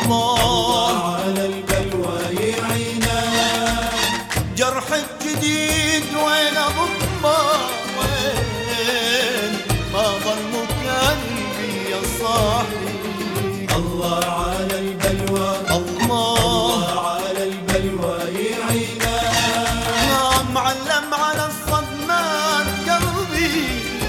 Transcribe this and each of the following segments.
الله على البلوى يعينا. جرح الجديد وين ضمه وين ما ظل قلبي يا صاحبي. الله على البلوى الله على البلوى يعينا. معلم على الصدمات قلبي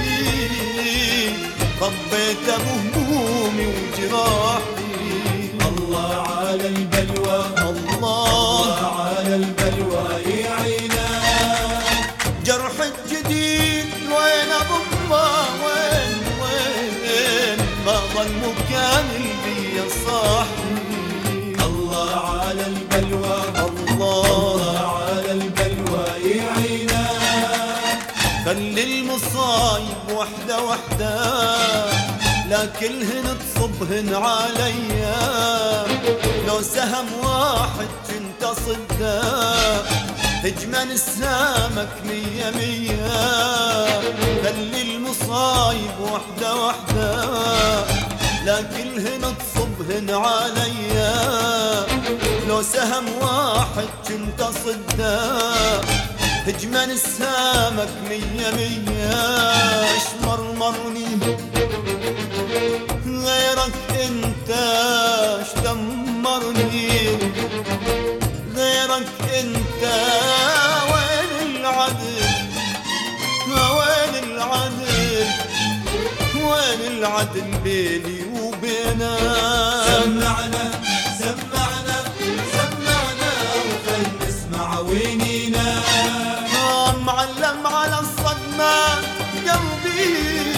ربيت بهمومي وجراحي. الله على البلوى الله على البلوى يعينا. جرح الجديد وين ضمه وين ما ظل مكان يا صاحبي. الله على البلوى الله على البلوى يعينا. خلي المصايب وحده وحده لا كلهن تصبهن عليا. لو سهم واحد كنت صده هجمن السمك مية مية. خلي المصايب وحده وحده لا كلهن تصبهن عليا. لو سهم واحد كنت صده هجمن السمك مية مية. اشمرمرني غيرك انت اشدمرني غيرك انت. وين العدل وين العدل وين العدل بيني وبينك. سمعنا سمعنا سمعنا وخل نسمع وينينا. معلم على الصدمات قلبي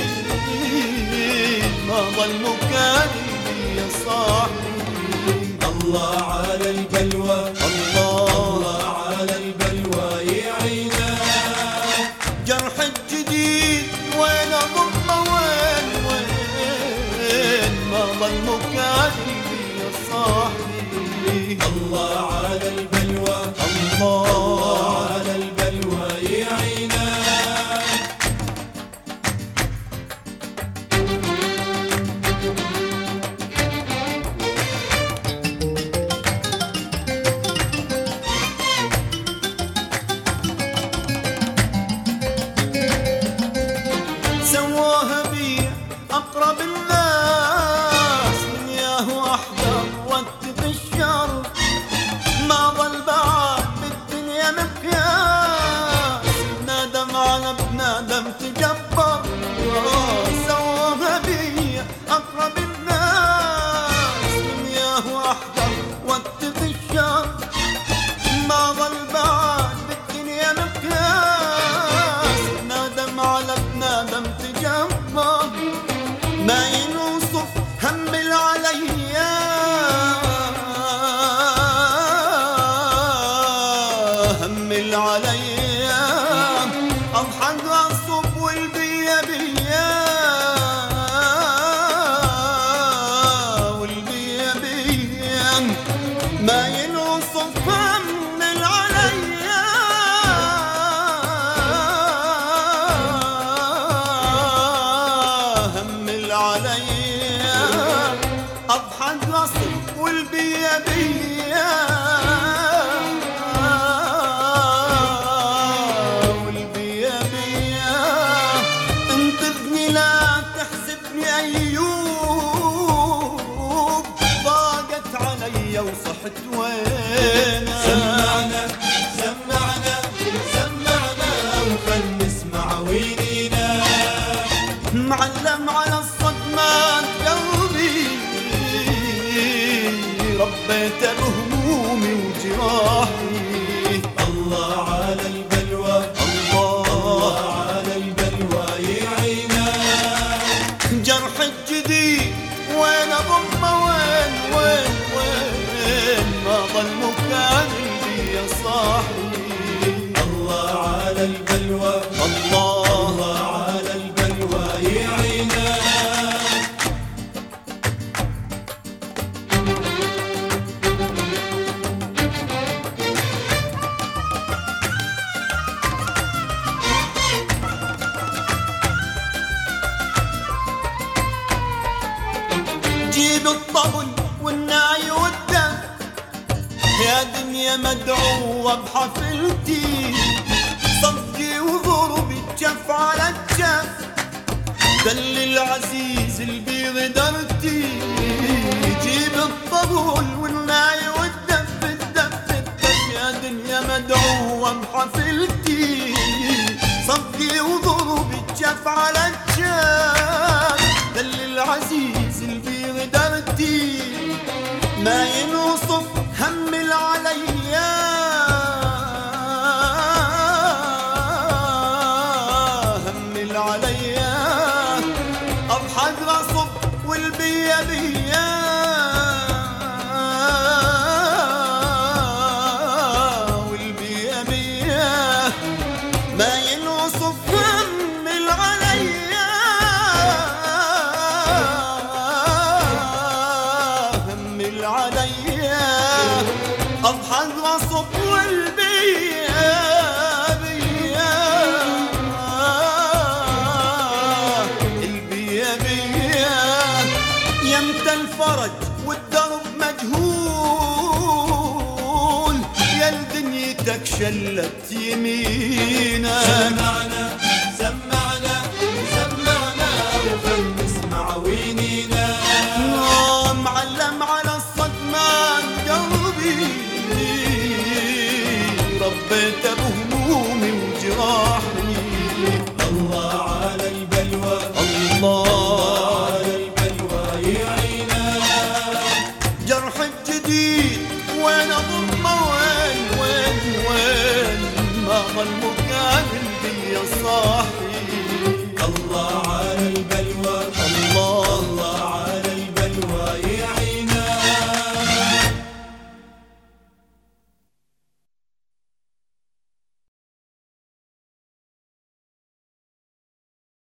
ما ظل مكاني يا صاحبي. الله على البلوى الله على البلوى يعينا. جرح الجديد وين ضمه وين ما ظل مكاني يا صاحبي. الله على البلوى الله على البلوى يعينا. سواها بي أقرب الناس من ياهو أحذر واتقي الشر. ما ظل بعد بالدنيا مقياس بنادم على بنادم تجبر. سواها بي أقرب الناس من ياهو أحذر واتقي الشر. ما ظل بعد بالدنيا مقياس بنادم على بنادم تجبر. ما ينوصف هم العليا هم العليا. اضحك اصب والبيا بيا والبيا بيا. ما ينوصف هم العليا هم العليا. اضحك اصب والبيا بيا والبيا بيا. انقذني لا تحسبني ايوب ضاقت علي وصحت وين. سمعنا سمعنا سمعنا وخل نسمع وينينا. معلم على الصدمات قلبي ربيت بهمومي وجراحي. الله على البلوى الله على البلوى يعينا. جرح الجديد وين ضمه وين ما ظل مكان يا صاحبي. الله على البلوى الله على البلوى يعينا. جيب الطبل والناي يا دنيا مدعوة بحفلتي، صفقي وضربي الجف على الجف، دل العزيز اللي بغدرتي، جيب الطبول والناي والدف الدف الدف. يا دنيا مدعوة بحفلتي، صفقي وضربي الجف على الجف، دل العزيز اللي بغدرتي، ما ينوصف هم العليا، هم العليا، اضحك غصب والبيا بيا، والبيا بيا، ما ينوصف هم العليا، هم العليا، اضحك غصب والبيا بيا، البيا بيا، يمتى الفرج والدرب مجهول، يا لدنيتك شلت يمينك.